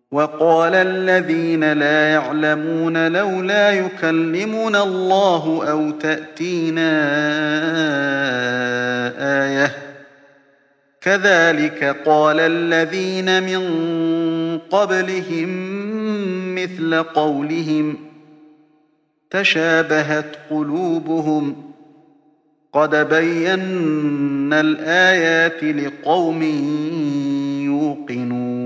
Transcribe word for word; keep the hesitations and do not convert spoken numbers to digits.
وقال الذين لا يعلمون لولا يكلمنا الله أو تأتينا آية كذلك قال الذين من قبلهم مثل قولهم تشابهت قلوبهم قد بينا الآيات لقوم يوقنون